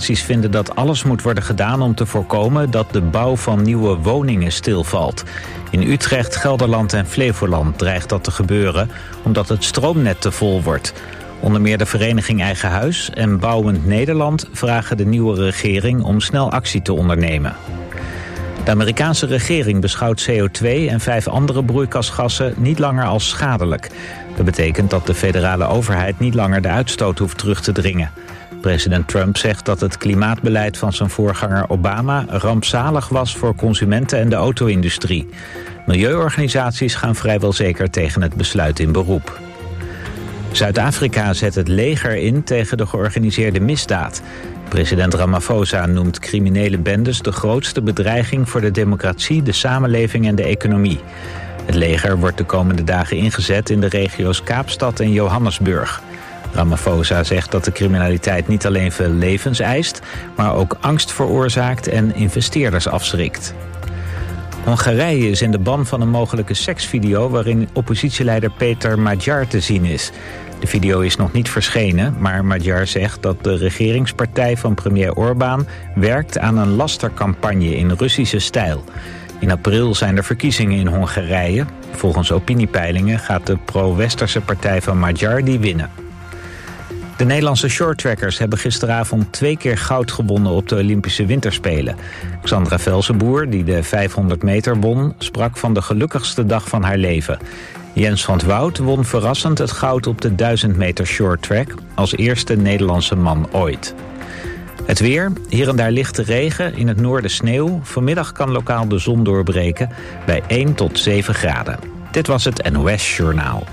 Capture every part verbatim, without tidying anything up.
organisaties vinden dat alles moet worden gedaan om te voorkomen dat de bouw van nieuwe woningen stilvalt. In Utrecht, Gelderland en Flevoland dreigt dat te gebeuren omdat het stroomnet te vol wordt. Onder meer de vereniging Eigen Huis en Bouwend Nederland vragen de nieuwe regering om snel actie te ondernemen. De Amerikaanse regering beschouwt C O twee en vijf andere broeikasgassen niet langer als schadelijk. Dat betekent dat de federale overheid niet langer de uitstoot hoeft terug te dringen. President Trump zegt dat het klimaatbeleid van zijn voorganger Obama rampzalig was voor consumenten en de auto-industrie. Milieuorganisaties gaan vrijwel zeker tegen het besluit in beroep. Zuid-Afrika zet het leger in tegen de georganiseerde misdaad. President Ramaphosa noemt criminele bendes de grootste bedreiging voor de democratie, de samenleving en de economie. Het leger wordt de komende dagen ingezet in de regio's Kaapstad en Johannesburg. Ramaphosa zegt dat de criminaliteit niet alleen veel levens eist, maar ook angst veroorzaakt en investeerders afschrikt. Hongarije is in de ban van een mogelijke seksvideo waarin oppositieleider Peter Magyar te zien is. De video is nog niet verschenen, maar Magyar zegt dat de regeringspartij van premier Orbán werkt aan een lastercampagne in Russische stijl. In april zijn er verkiezingen in Hongarije. Volgens opiniepeilingen gaat de pro-westerse partij van Magyar die winnen. De Nederlandse shorttrackers hebben gisteravond twee keer goud gewonnen op de Olympische Winterspelen. Xandra Velsenboer, die de vijfhonderd meter won, sprak van de gelukkigste dag van haar leven. Jens van 't Woud won verrassend het goud op de duizend meter shorttrack als eerste Nederlandse man ooit. Het weer, hier en daar lichte regen, in het noorden sneeuw. Vanmiddag kan lokaal de zon doorbreken bij één tot zeven graden. Dit was het N O S Journaal.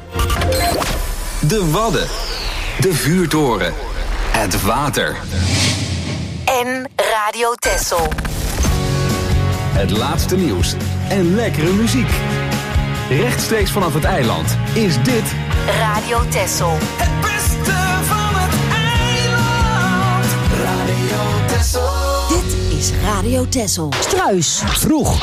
De Wadden, de vuurtoren, het water. En Radio Texel. Het laatste nieuws en lekkere muziek. Rechtstreeks vanaf het eiland is dit Radio Texel. Het beste van het eiland. Radio Texel. Dit is Radio Texel. Struis. Vroeg.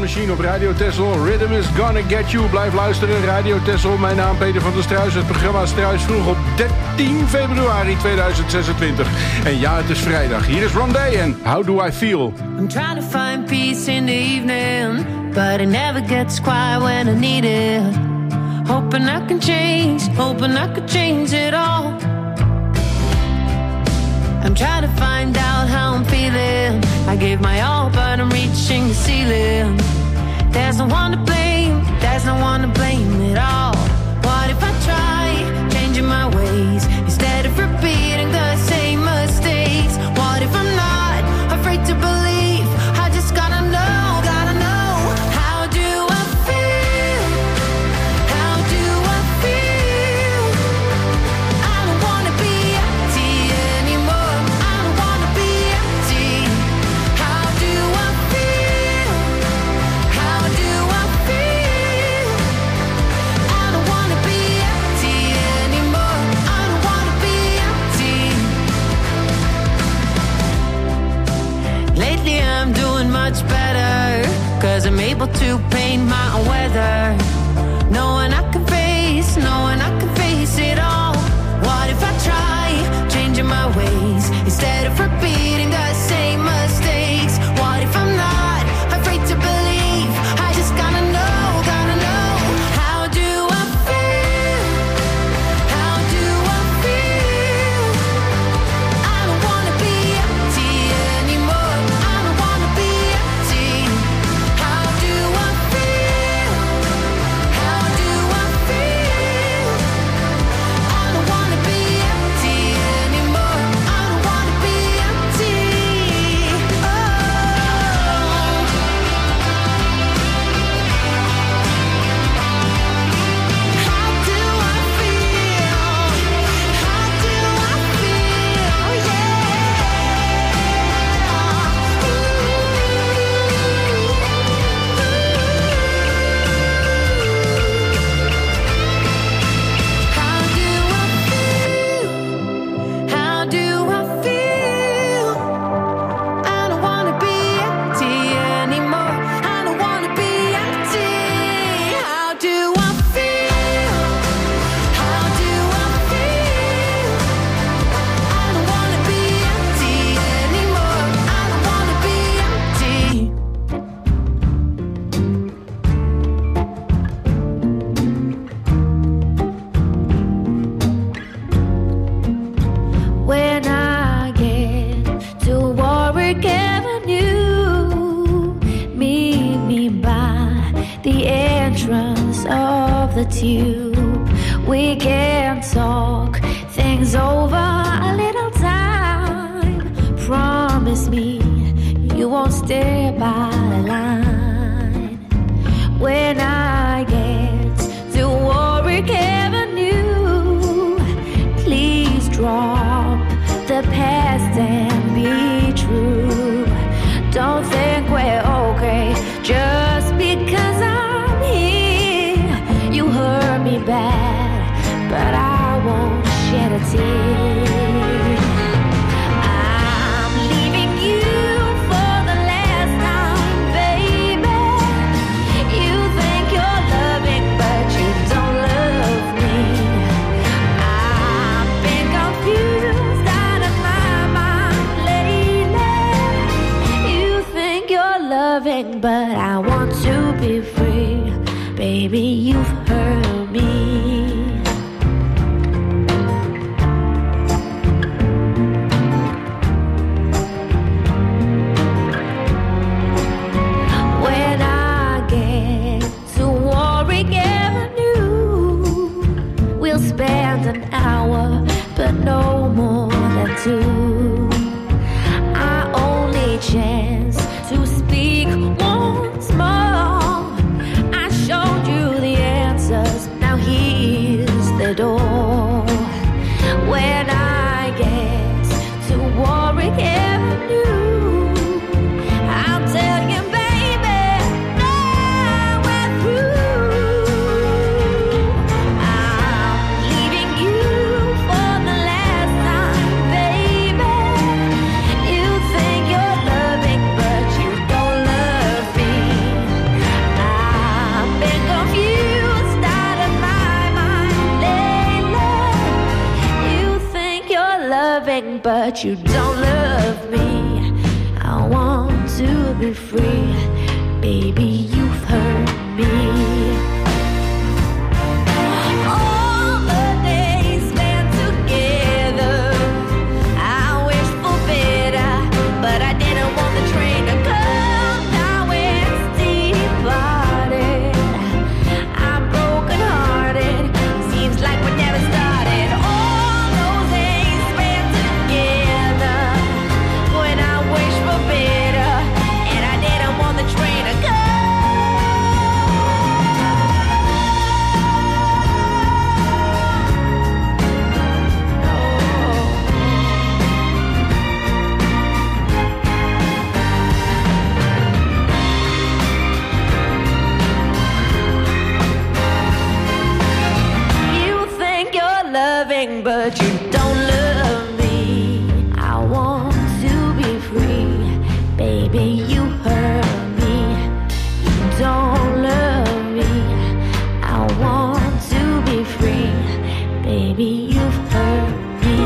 Machine op Radio Texel. Rhythm is gonna get you. Blijf luisteren. Radio Texel. Mijn naam Peter van der Struis. Het programma Struis vroeg op dertien februari tweeduizend zesentwintig. En ja, het is vrijdag. Hier is Rondé en How Do I Feel? I'm trying to find peace in the evening, but it never gets quiet when I need it. Hoping I can change, hoping I could change it all. I'm trying to find out how I'm feeling. I gave my all, but I'm reaching the ceiling. There's no one to blame, there's no one to blame at all. What if I try changing my ways instead of repeating the same mistakes? What if I'm not afraid to believe? I just gotta know, gotta know. How do I feel? How do I feel? I don't wanna be empty anymore. I don't wanna be empty. How do I feel? How do I feel? I don't wanna be empty anymore. I don't wanna be empty. Lately I'm doing much better, 'cause I'm able to paint my own weather. Knowing I can face, knowing I can face it all. What if I try changing my ways instead of repeating the same mistakes? What if I'm not afraid to believe? I just gotta know, gotta know. How do I feel? How do I feel? I don't wanna be empty anymore. I don't wanna be empty. How do I feel? How do I feel? I don't wanna be empty anymore. I don't wanna be empty. Oh. How do I feel? How do I feel? How do I feel? How do I feel? I don't wanna be empty anymore. I don't wanna be empty. How do I feel? How do I feel? I don't wanna be empty anymore. I don't wanna be empty. When I get to Warwick Avenue, meet me by the entrance of the tube. We can talk things over a little time. Promise me you won't stay by the line. When I get to Warwick Avenue, please drop the past and be true. Don't think we're okay just because I'm here. You hurt me bad, but I won't shed a tear. I'm leaving you for the last time, baby. You think you're loving, but you don't love me. I've been confused out of my mind lately. You think you're loving, but I want to be free. Baby, you've hurt me. When I get to Warwick Avenue, we'll spend an hour, but no more than two. Our only chance to speak once more. I showed you the answer but you don't love me. I want to be free, baby, you've hurt me. But you don't love me. I want to be free, baby, you hurt me. You don't love me. I want to be free, baby, you've hurt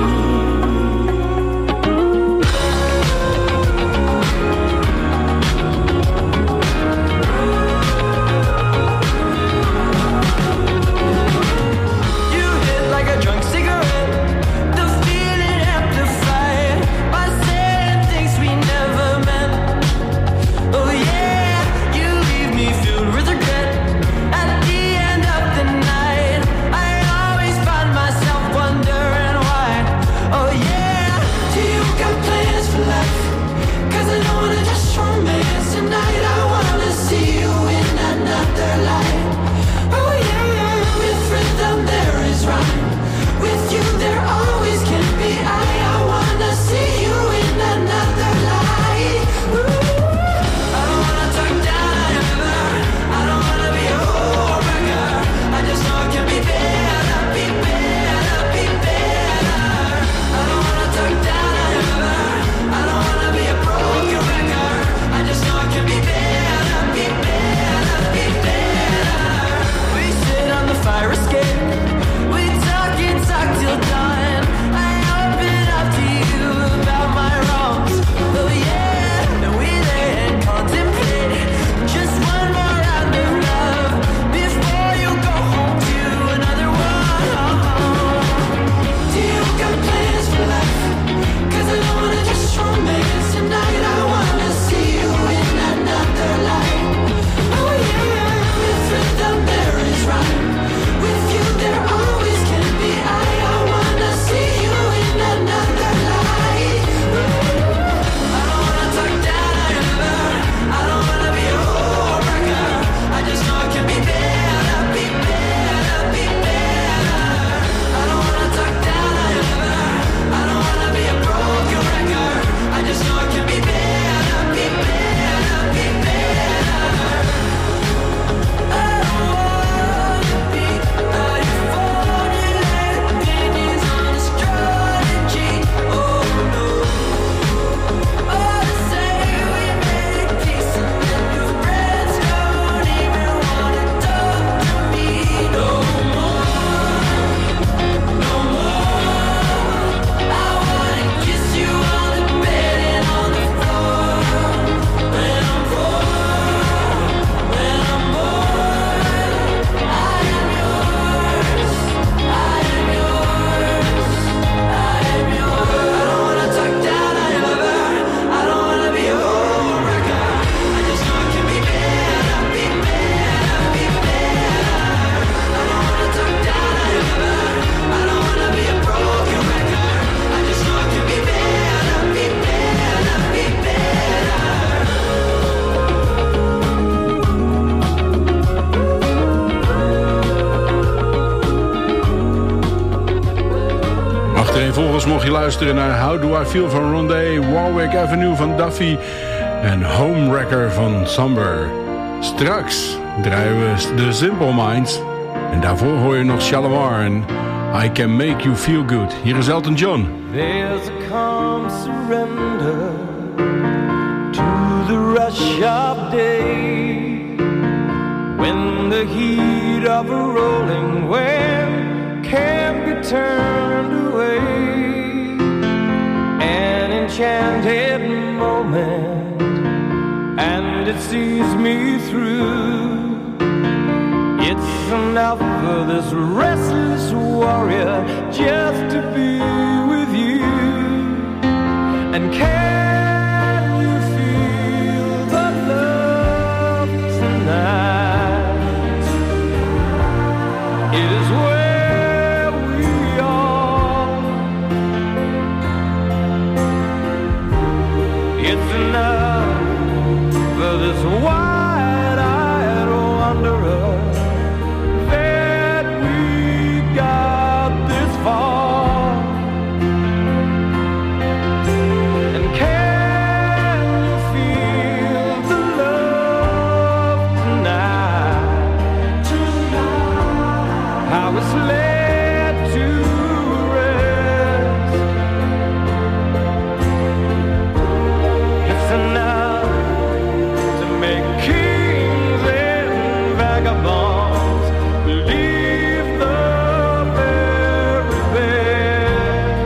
Achtereenvolgens mocht je luisteren naar How Do I Feel van Rondé, Warwick Avenue van Duffy en Homewrecker van Somber. Straks draaien we The Simple Minds en daarvoor hoor je nog Shalimar en I Can Make You Feel Good. Hier is Elton John. There's a calm surrender to the rush of day, when the heat of a rolling wave can't be turned away. enchanted moment, and it sees me through. It's enough for this restless warrior just to be with you. And can you feel the love tonight? It is where we are. It's enough for this wide-eyed wanderer that we got this far. And can you feel the love tonight? How it's led to rest. It's enough to make kings and vagabonds believe the very best.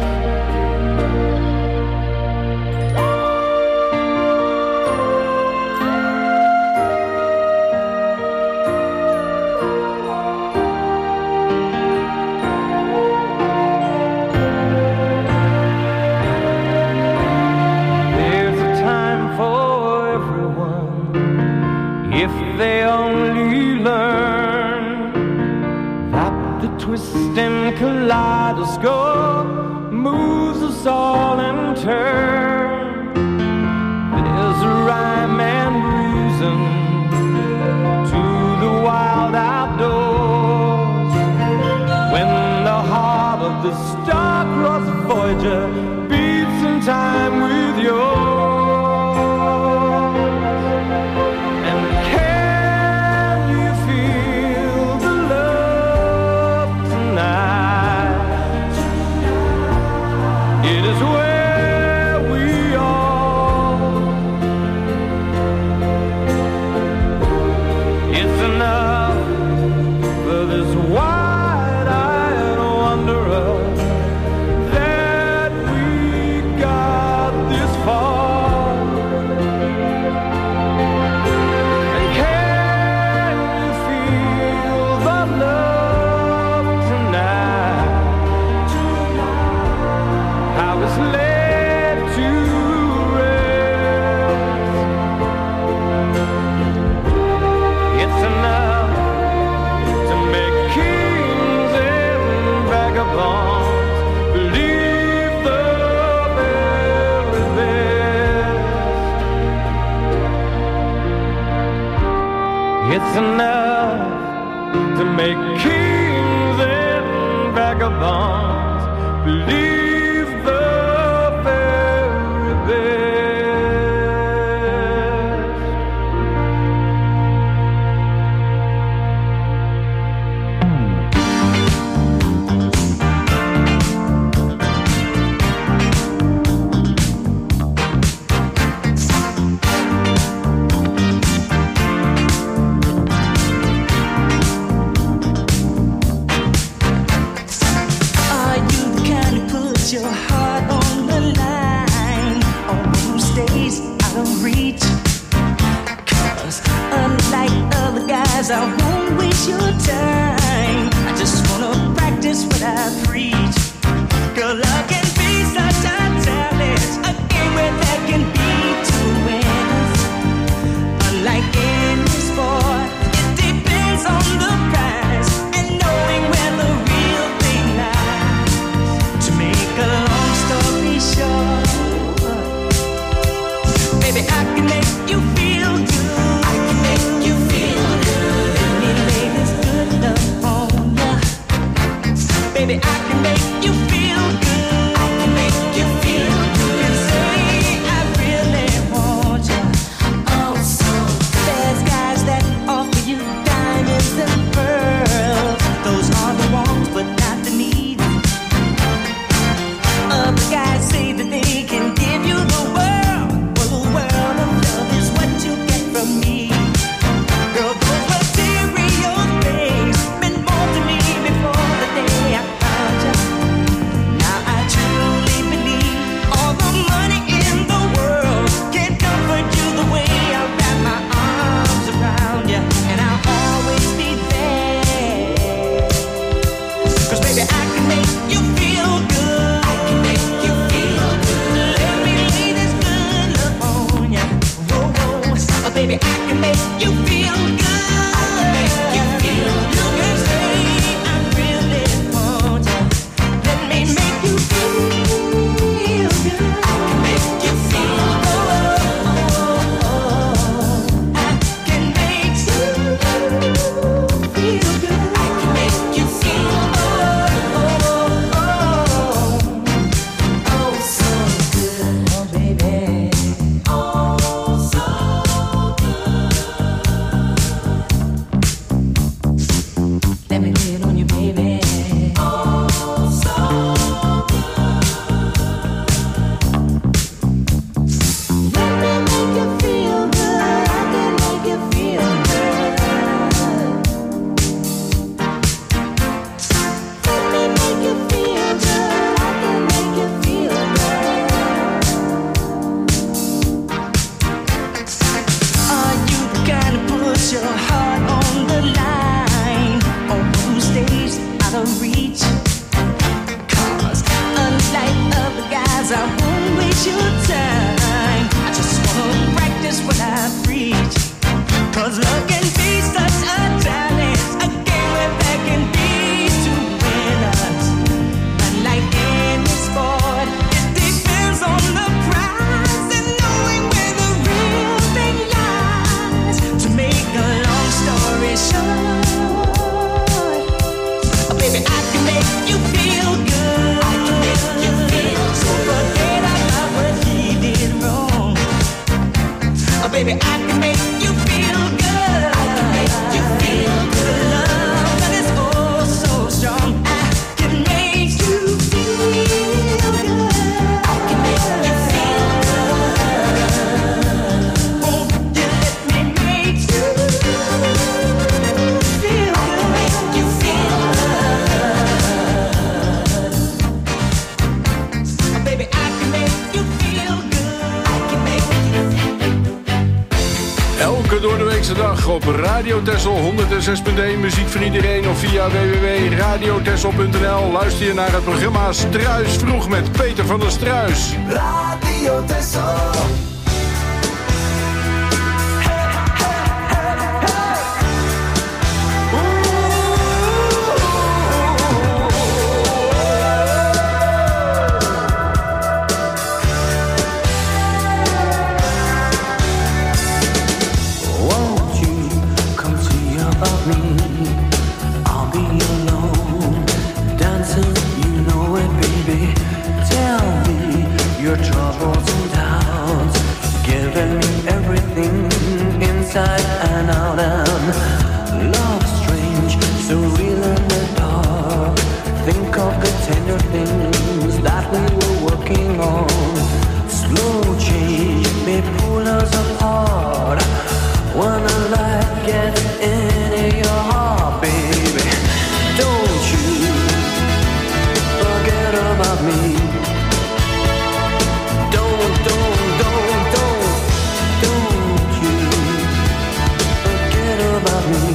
There's a time for everyone if they only learn that the twisting kaleidoscope moves us all in turn. There's a rhyme and reason to the wild outdoors when the heart of the star-crossed Voyager beats in time with yours. And can you feel the love tonight? It is where we are. It's enough for this wide-eyed wanderer that we got this far. And can you feel the love tonight? How it's led to rest. It's enough to make kings and vagabonds believe the very best. It's enough to make kings and vagabonds believe the very best. Are you the kind who puts your heart on the line, or who stays out of reach? 'Cause unlike other guys, I won't waste your time. I just wanna practice what I preach. 'Cause love can be such a challenge, a game where there can be two winners. Unlike any sport, it depends on the prize and knowing where the real thing lies. To make a long story short, baby, I can make you feel good. I can make you feel good. Let me lay this good love on ya. Baby, I can make you feel good. I can make you feel good. And say I really want ya. Oh, so there's guys that offer you diamonds and pearls. Those are the wants, but not the needs. Other guys say that they can give you the world. Well, the world of love is what you get from me. Girl, those material things meant more to me before the day I found Let me lay it on you, baby. Oh, so good. Let me make you feel good. I can make you feel good. Let me make you feel good. I can make you feel good. Are you the kind of push your heart on the line, or who stays out of reach? 'Cause unlike other guys, I won't waste your time. I just wanna practice what I preach. 'Cause love can be such a challenge, a game where there can be two winners. Unlike any sport, it depends on the prize and knowing where the real thing lies. To make a long story short, oh, baby, I can make you feel good. I can make you feel so forget about what he did wrong. Oh, baby, I can make you feel good. I can make you feel good. Love that is oh so strong. I can make you feel good. I can make you feel good. Won't you let me make you feel good? I can make you feel good. Baby, I can make you feel good. I can make you Elke doordeweekse dag op Radio Texel honderdzes punt één. Muziek voor iedereen of via w w w punt radio texel punt n l. Luister je naar het programma Struis Vroeg met Peter van der Struis. Radio Texel. Won't you come see about me? I'll be alone, dancing, you know it, baby. Tell me your troubles and doubts, giving me everything inside and out. And love strange, so real in the dark. Think of the tender things that we were working on. Slow change may pull us apart. When the light gets into your heart, baby, don't you forget about me. Don't, don't, don't, don't, don't you forget about me.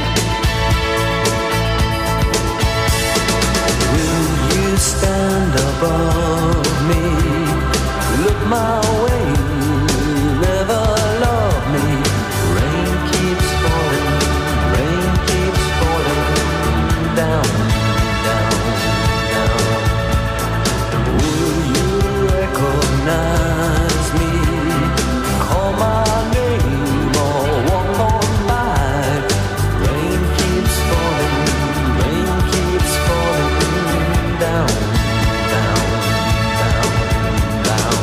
Will you stand above me? Look my way, never love me. Rain keeps falling, rain keeps falling down, down, down. Will you recognize me? Call my name or walk on by. Rain keeps falling, rain keeps falling down, down, down, down.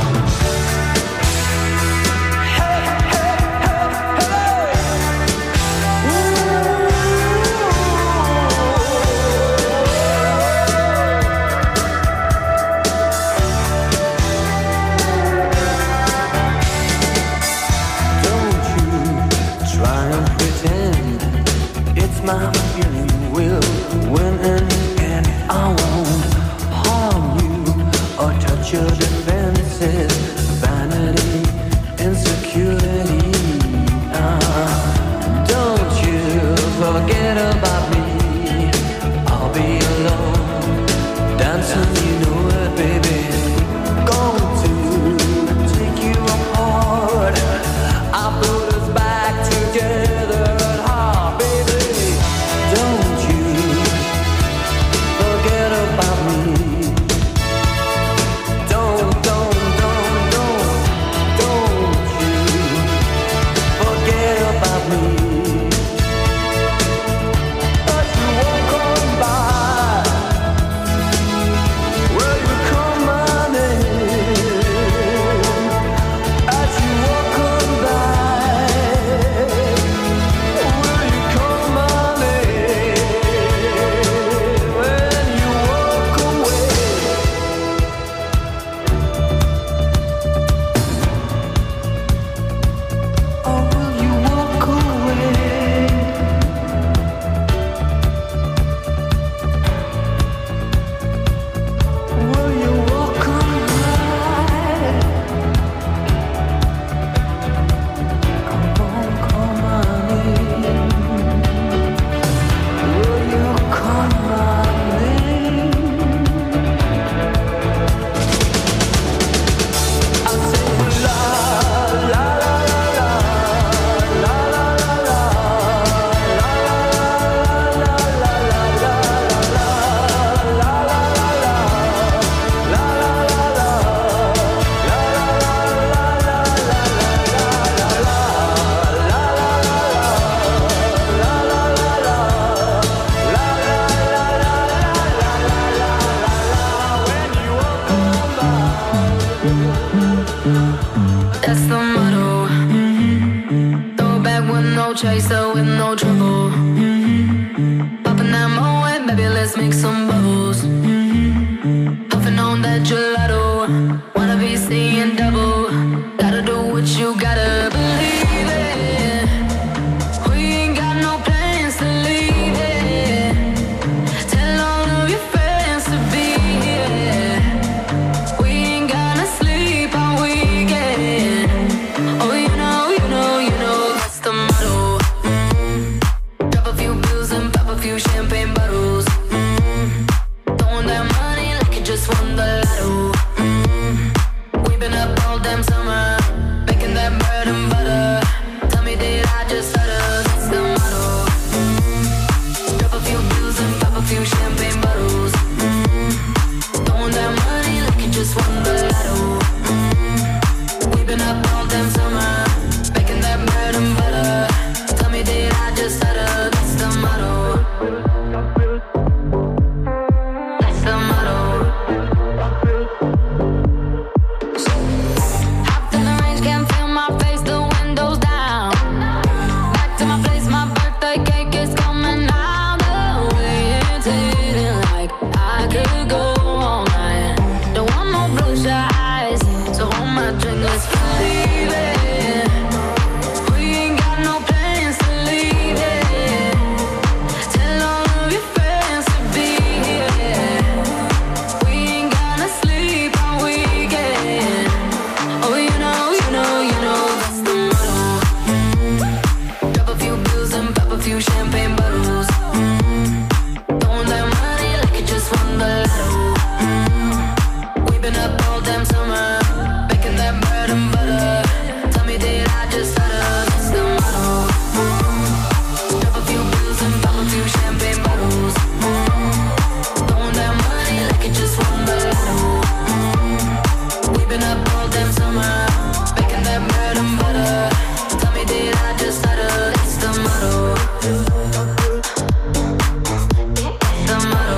Don't you try and pretend it's my feeling will win in the end. I won't harm you or touch your defenses, vanity, insecurity. Ah, don't you forget about me. I'll be alone, dancing, you know it, baby. Going to take you apart. I put us back together at heart, baby. Don't you forget about me. Don't, don't, don't, let's make some bubbles. Mm-hmm. Puffing on that gelato. Wanna be seeing double. Gotta do what you gotta believe it. We ain't got no plans to leave it. Tell all of your friends to be here. We ain't gonna sleep all weekend. Oh, you know, you know, you know that's the motto. Mm-hmm. Drop a few bills and pop a few champagne bottles. Mm-hmm. Throwing that money like you just won the lotto. Mm-hmm. We've been up all damn summer, making that bread and butter. Tell me, did I just stutter? That's the motto. Mm-hmm. Drop a few bills and pop a few champagne bottles. Mm-hmm. Throwing that money like you just won the lotto. Mm-hmm. We've been up all damn summer, making that bread and butter. Tell me, did I just stutter? That's the motto. That's the motto. Hopped in the range, can't feel my face, the windows down. Back to my place, my birthday cake is coming out the way. It's hitting like I could go all night. Don't want no bloodshot eyes, so hold my drink, let's believe it. We ain't got no plans to leave it. Tell all of your friends to be here. We ain't gonna sleep all weekend. Oh, you know, you know, you know that's the motto. Mm-hmm. Drop a few bills and pop a few champagne bottles. Mm-hmm. Throwing that money like you just won the lotto. Mm-hmm. We've been up all damn summer, making that bread and butter. Tell me, did I just stutter? That's the motto. Mm-hmm. Drop a few bills and pop a few champagne bottles. Mm-hmm. Throwing that money like you just won the lotto. Mm-hmm. We've been up all damn summer, making that bread and butter. Tell me, did I just stutter? That's the motto. That's the motto.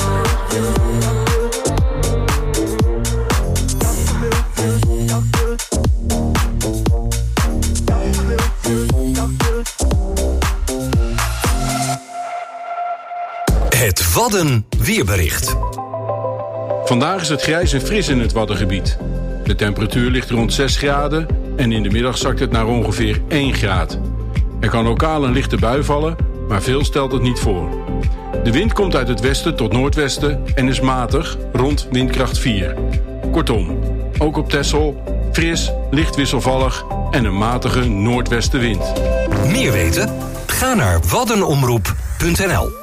Het Wadden weerbericht. Vandaag is het grijs en fris in het Waddengebied. De temperatuur ligt rond zes graden en in de middag zakt het naar ongeveer één graad. Er kan lokaal een lichte bui vallen, maar veel stelt het niet voor. De wind komt uit het westen tot noordwesten en is matig, rond windkracht vier. Kortom, ook op Texel, fris, licht wisselvallig en een matige noordwestenwind. Meer weten? Ga naar waddenomroep punt n l.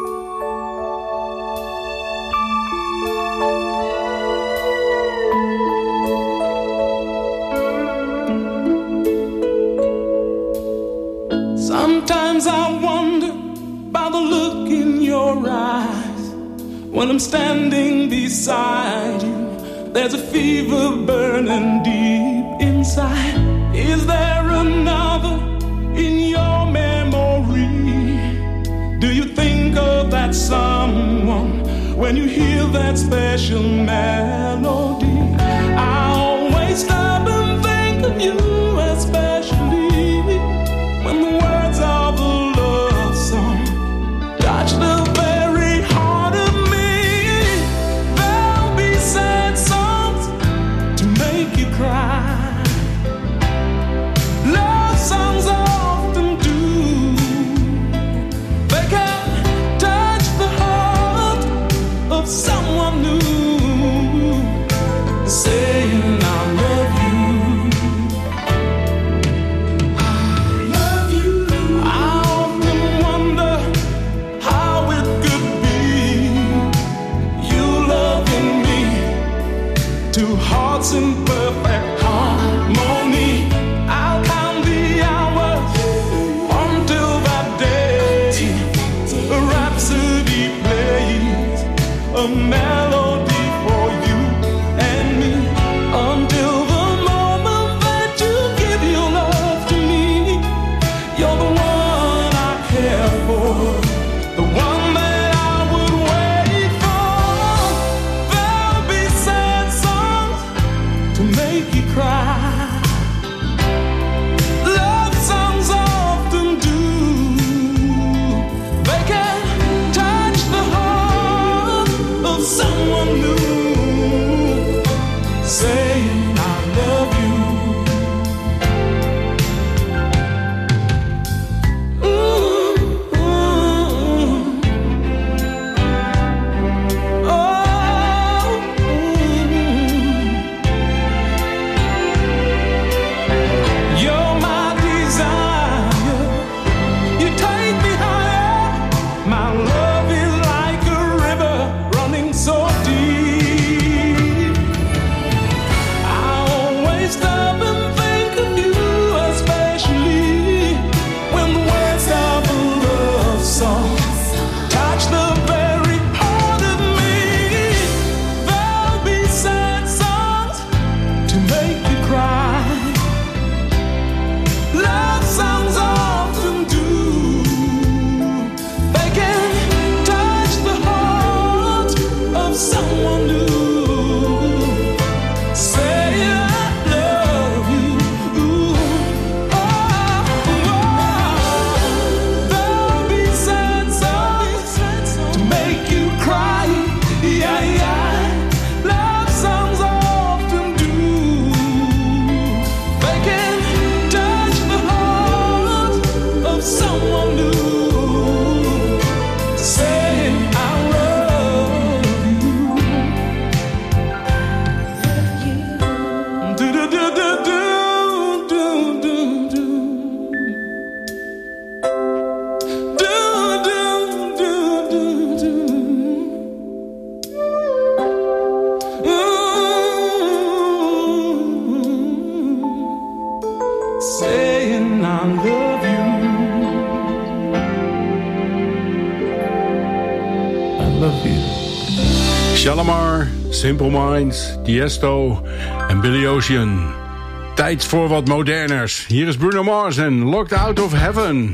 Sometimes I wonder about the look in your eyes. When I'm standing beside you, there's a fever burning deep inside. Is there another in your memory? Do you think of that someone when you hear that special melody? I always stop and think of you, especially when the words of a love song touch the very heart of me. There'll be sad songs to make you cry. Love songs often do. They can touch the heart of someone new, saying I love you. In perfect harmony, I'll count the hours until that day. A rhapsody plays, a melody for you and me, until the moment that you give your love to me. You're the one I care for, the one that I would wait for. There'll be sad songs to make you cry. Love songs often do. They can touch the heart someone new, saying I love you. Ooh, ooh. Oh, ooh. You're my desire. You take me higher. My love is like a river running so deep. I always stop and think of you, especially when the words of a love song touch the very heart of me. There'll be sad songs to make you cry. Love songs often do. They can touch the heart of someone new. Say I love you. Oh, oh. There'll be sad songs to make you cry. Yeah, yeah. Love songs often do. They can touch the heart of someone new. Saying I love you. Do do do do do do do do. Do do do do do. Ooh. Saying I love you. I love you. Shalamar, Simple Minds, Tiesto en Billy Ocean. Tijd voor wat moderners. Hier is Bruno Mars en Locked Out of Heaven.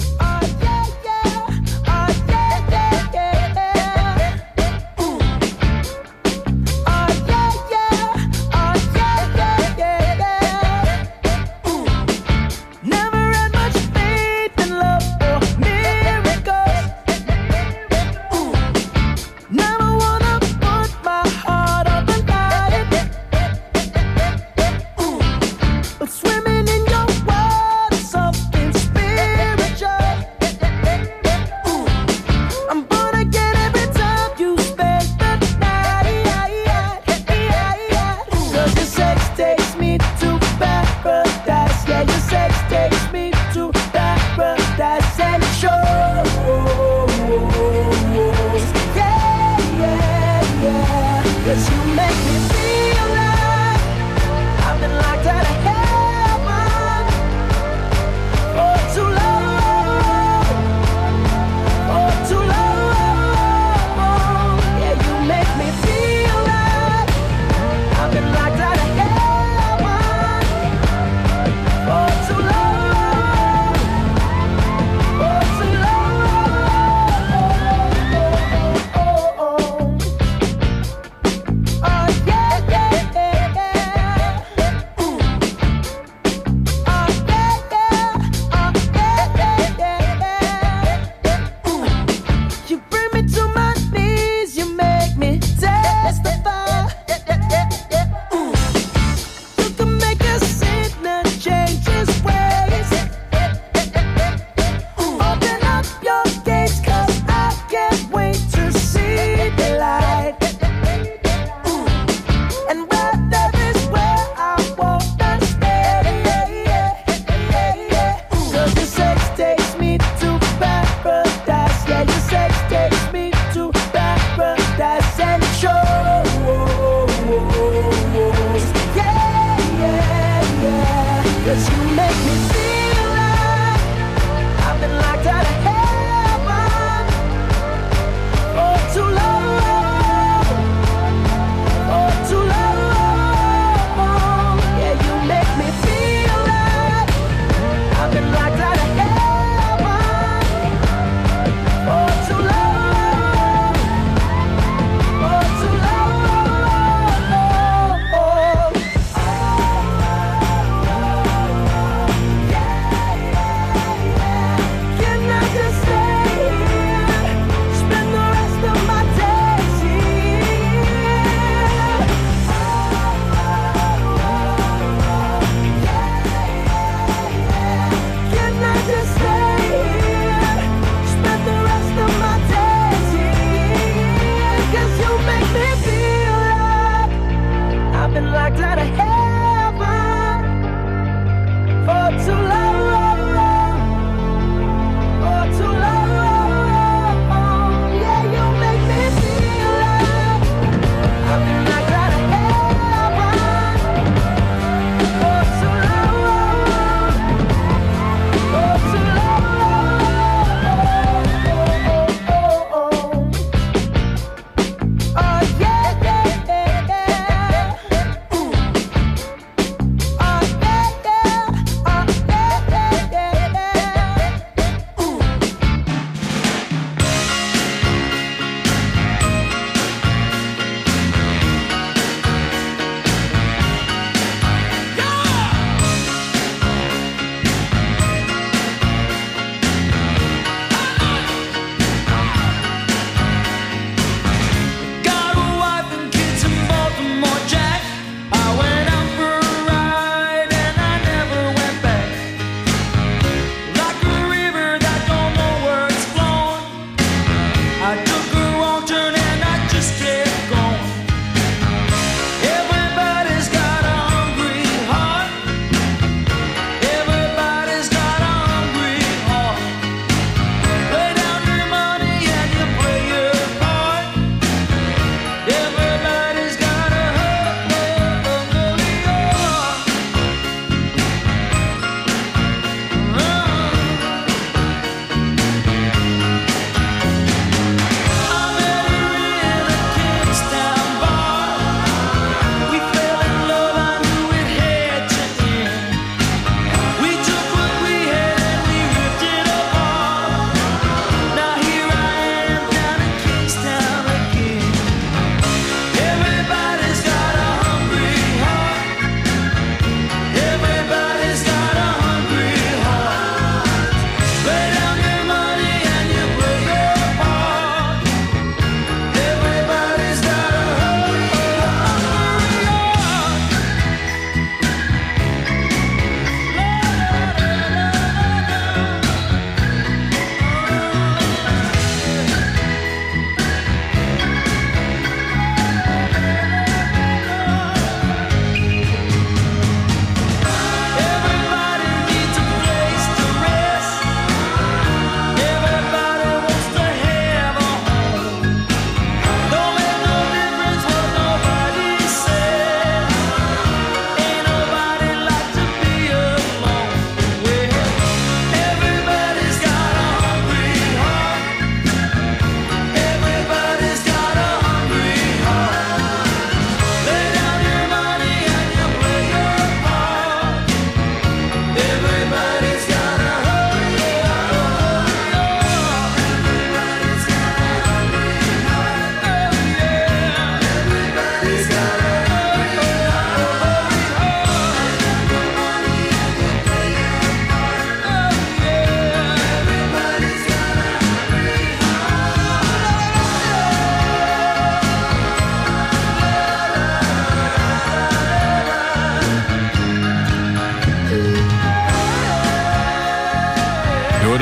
Never had much faith in love or miracles. Never wanna put my heart on the line. But swimming in your water, something spiritual.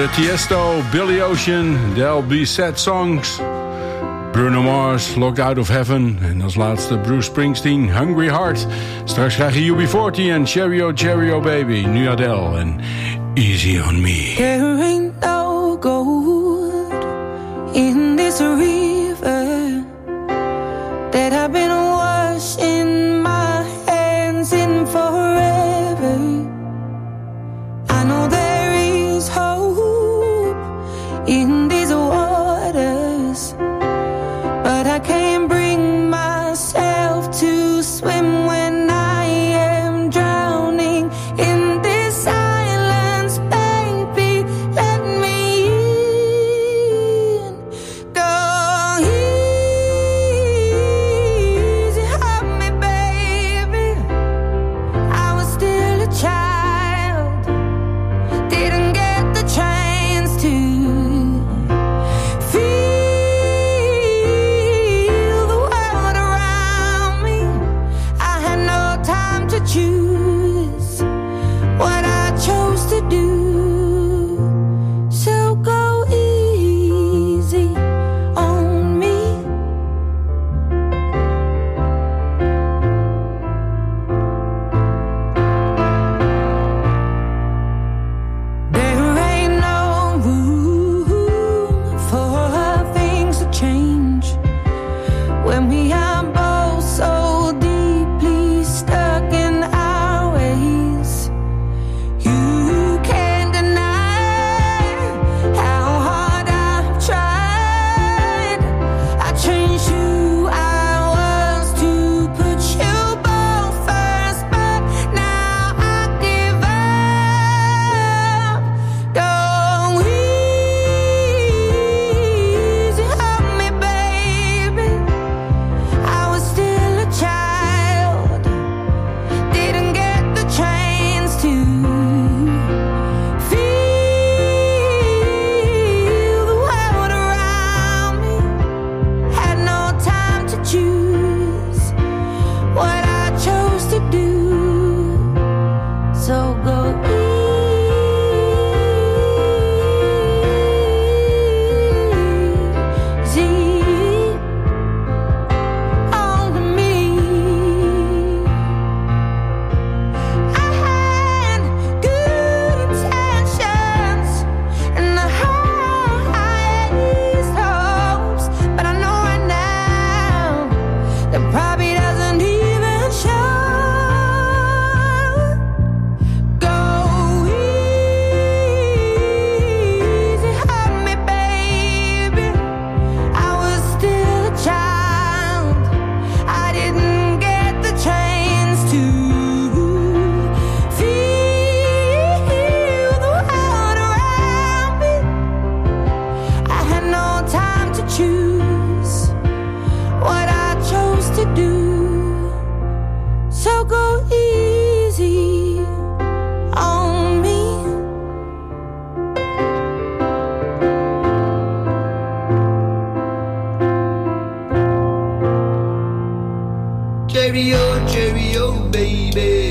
Tiesto, Billy Ocean, There'll Be Sad Songs. Bruno Mars, Locked Out of Heaven. En als laatste Bruce Springsteen, Hungry Heart. Straks krijg je U B forty en Cherry O Cherry O Baby. Nu Adele en Easy on Me. There ain't no gold in this river that I've been washing my hands in forever. I know there is hope in these waters, but I can't bring myself to swim when I am drowning in this silence. Baby, let me in. Go easy on me, baby. I was still a child, didn't get the chance to feel the world around me. I had no time to choose what I chose to do. So go easy on me. There ain't no room for things to change when we are both so deeply stuck in our ways. You can't deny how hard I've tried. I changed who I was to put you both first, but now I give up. Go easy on me, baby. I was still a child, didn't get the chance to feel the world around me. Had no time to choose what I chose to do. So go easy on me. I had good intentions and the highest hopes, but I know right now that probably doesn't even show. Go easy on me, baby. I was still a child, I didn't get the chance to feel the world around me. I had no time to choose what I chose to do. So go easy on me. Cherry O, cherry O, baby.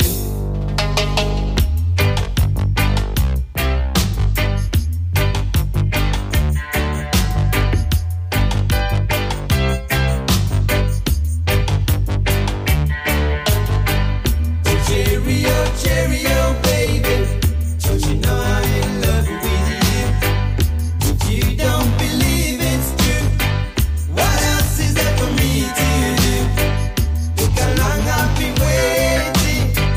Cherry O, cherry O, baby. Don't you know I'm in love with you? If you don't believe it's true, what else is there for me to do? Look how long I've been waiting.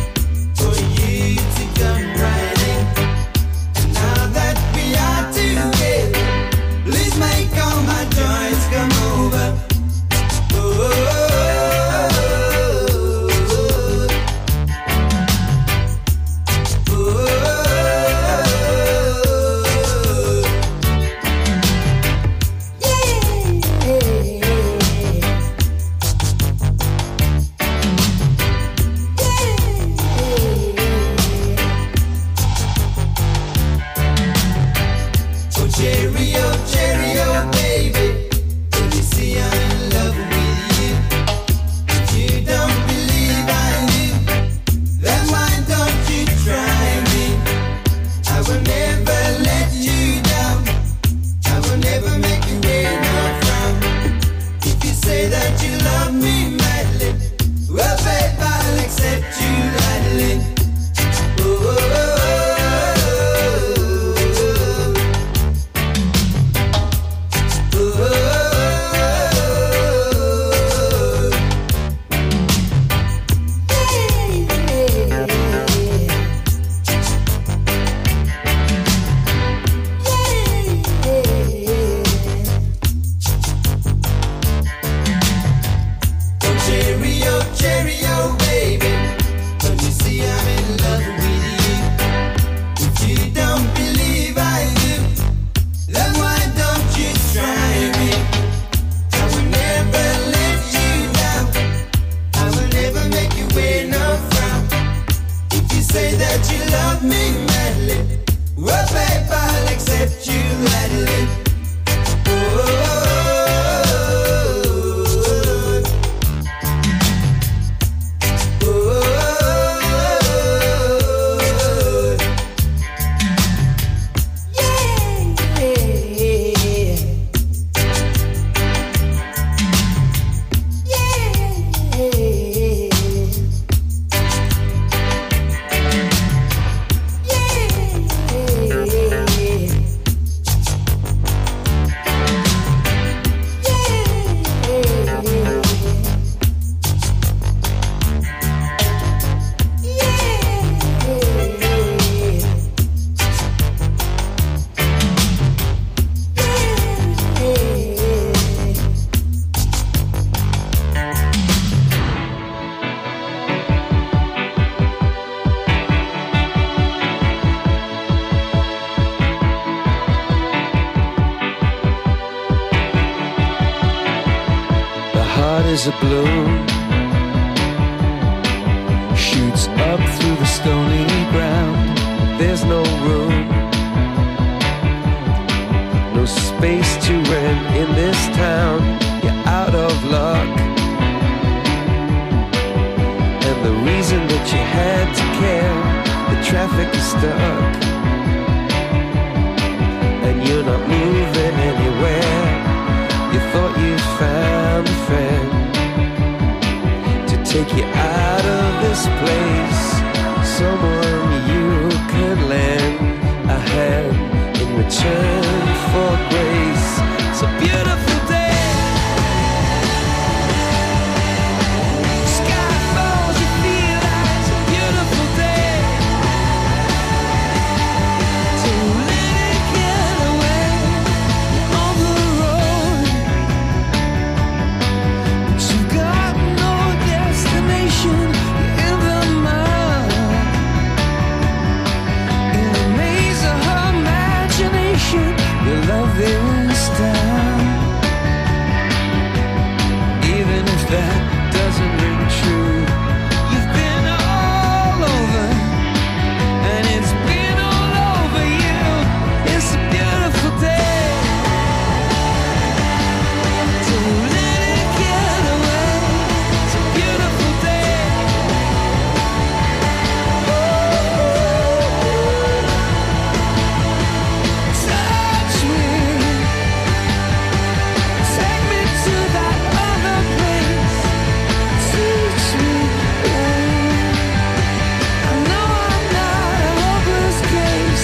heart is a balloon, shoots up through the stony ground. There's no room, no space to rent in this town. You're out of luck, and the reason that you had to care, the traffic is stuck, and you're not moving anywhere. You thought you'd found a friend to take you out of this place, someone you could lend a hand in return for grace. It's a beautiful day, sky falls, you feel like it's a beautiful day. So let it get away on the road, but you've got no destination. You're in the mud, in a maze of her imagination. Your love is down, even if that doesn't ring true. You've been all over, and it's been all over you. It's a beautiful day, so let it get away. It's a beautiful day. Touch me, take me to that other place. Teach me, I know I'm not a hopeless case.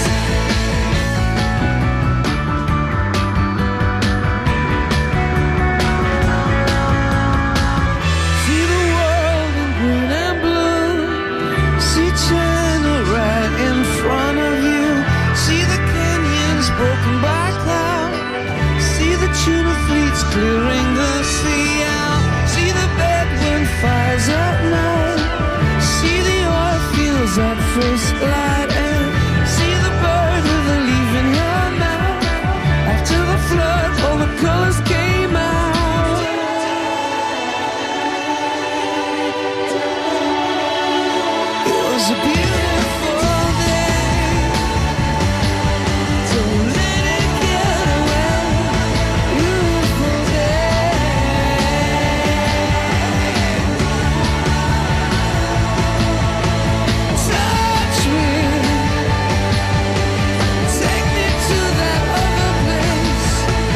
See the world in green and blue, see China right in front of you, see the canyons broken by cloud, see the tuna fleets clearing the sea out, see the Bedouin fires at night, see the oil fields at first light, and see the bird with a leaf in her mouth. After the flood, all the colors came out. It was a beautiful day, so let it get away. Beautiful day. Touch me, take me to that other place.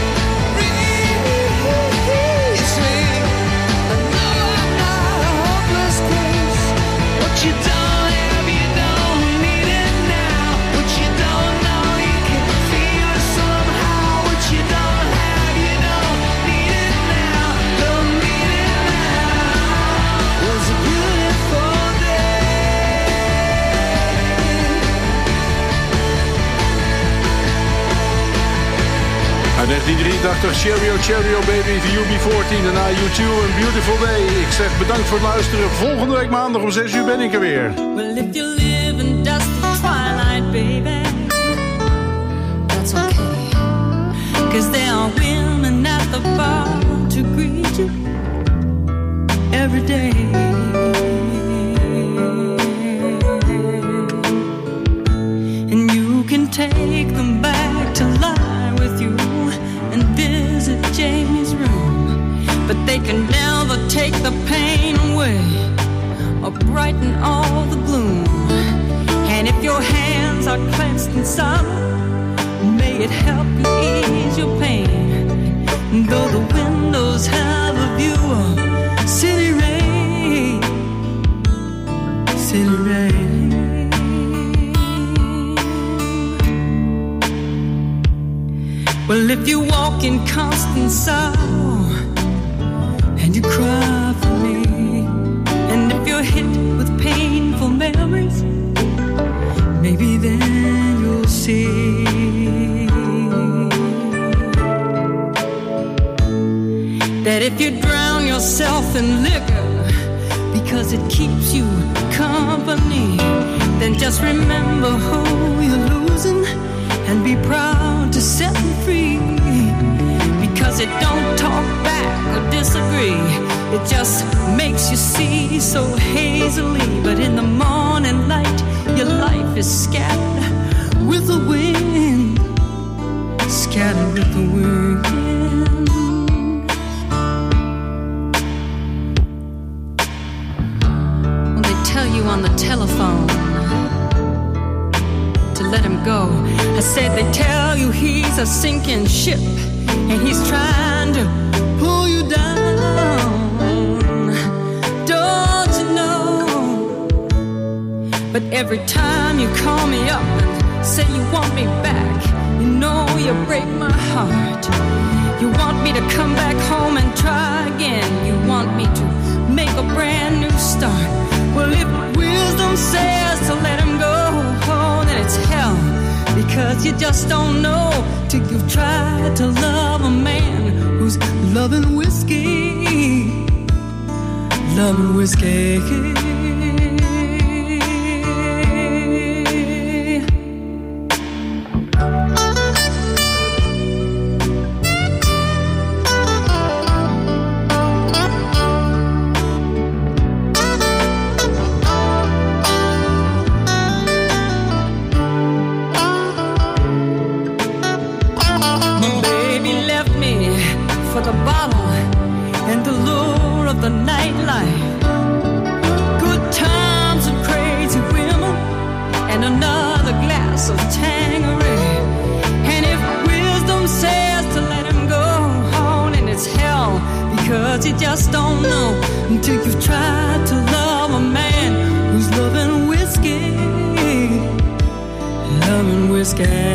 Release me, I know I'm not a hopeless case. What you don't have, you don't need it now. What you don't know, you can feel it somehow. What you don't have, you don't need it now. Don't need it now. It was a beautiful day. Uit negentien drieëntachtig, Cheerio, Cheerio Baby, V U B veertien, daarna U twee, een Beautiful Day. Ik zeg bedankt voor het luisteren. Volgende week maandag om zes uur ben ik er weer. Well, if you live in dusty twilight, baby, that's okay. Cause there are women at the bar to greet you every day. And you can take them back to lie with you and visit Jamie's room, but they can never take the pain away or brighten all the gloom. And if your hands are clenched in sorrow, may it help you ease your pain. Though the windows have a view of city rain, city rain. Well, if you walk in constant sorrow and you cry for me, and if you're hit with painful memories, maybe then you'll see that if you drown yourself in liquor because it keeps you company, then just remember who you're losing and be proud to set them free, because it don't talk back or disagree. It just makes you see so hazily. But in the morning light, your life is scattered with the wind. Scattered with the wind. When they tell you on the telephone to let him go, I said they tell you he's a sinking ship and he's trying to pull you down. Don't you know? But every time you call me up and say you want me back, you know you break my heart. You want me to come back home and try again. You want me to make a brand new start. Well, if wisdom says to let him go, oh, then it's hell. Because you just don't know till you've tried to love a man who's loving whiskey. Loving whiskey. You just don't know until you've tried to love a man who's loving whiskey, loving whiskey.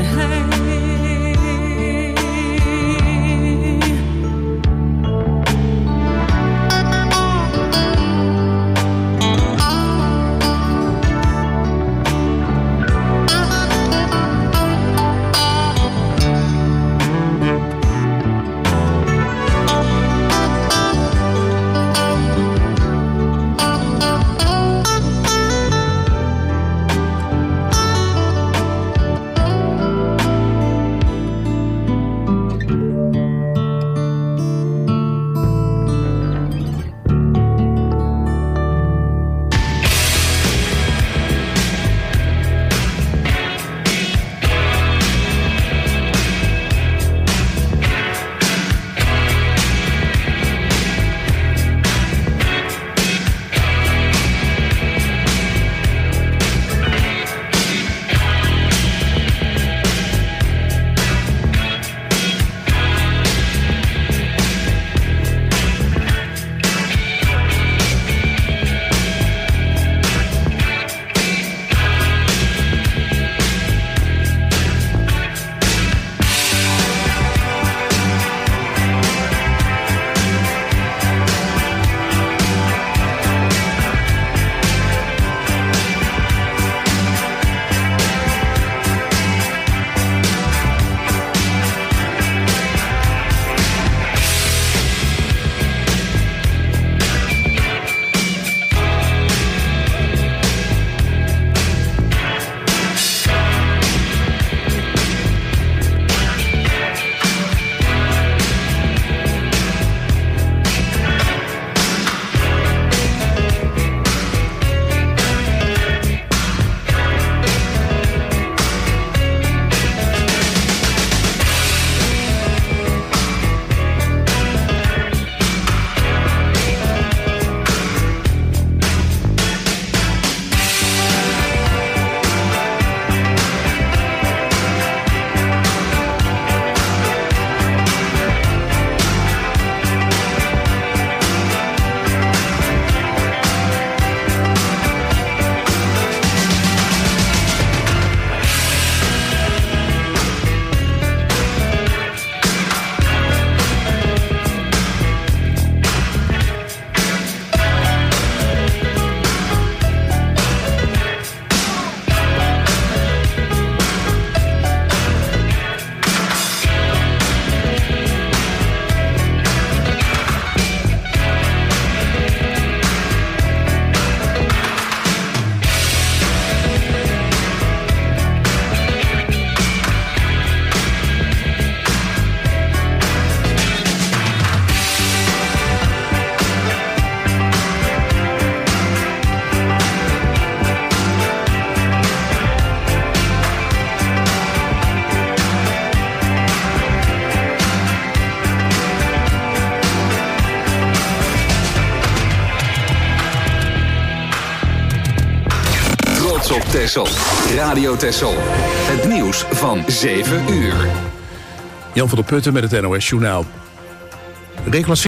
Texel. Radio Texel. Het nieuws van zeven uur. Jan van der Putten met het N O S Journaal. Reclassering